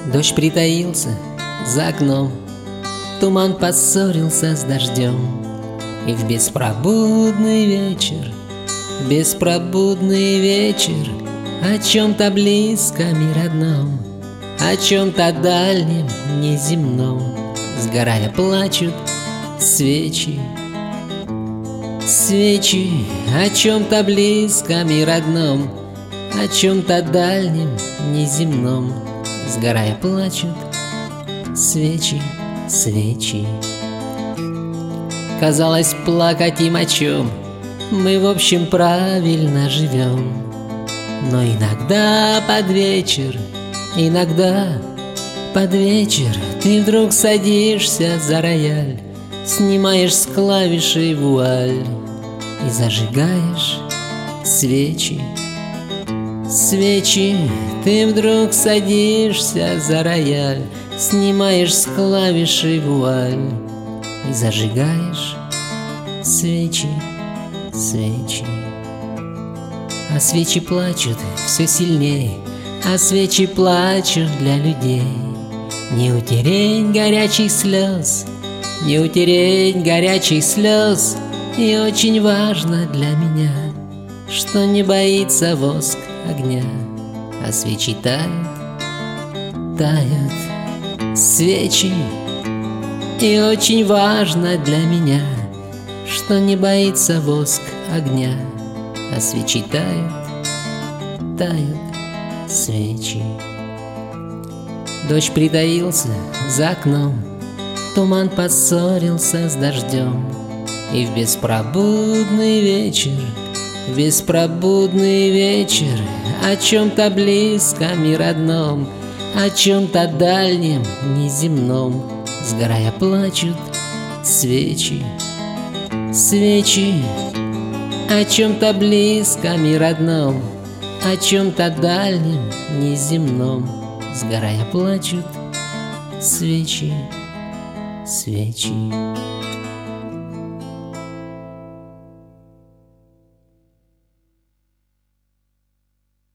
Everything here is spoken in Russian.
Дождь притаился за окном, туман поссорился с дождем. И в беспробудный вечер, беспробудный вечер, о чем-то близком и родном, о чем-то дальнем, неземном, сгорая плачут свечи. Свечи о чем-то близком и родном, о чем-то дальнем, неземном, сгорая плачут свечи, свечи. Казалось, плакать им о чем, мы в общем правильно живем. Но иногда под вечер, иногда под вечер ты вдруг садишься за рояль, снимаешь с клавишей вуаль и зажигаешь свечи. Свечи, ты вдруг садишься за рояль, снимаешь с клавишей вуаль и зажигаешь свечи, свечи. А свечи плачут все сильнее, а свечи плачут для людей. Не утереть горячих слез, не утереть горячих слез. И очень важно для меня, что не боится воск огня, а свечи тают, тают свечи. И очень важно для меня, что не боится воск огня, а свечи тают, тают свечи. Дождь притаился за окном, туман поссорился с дождем. И в беспробудный вечер, беспробудный вечер, о чем-то близком и родном, о чем-то дальнем, неземном, сгорая плачут свечи. Свечи о чем-то близком и родном, о чем-то дальнем, неземном, сгорая плачут свечи, свечи.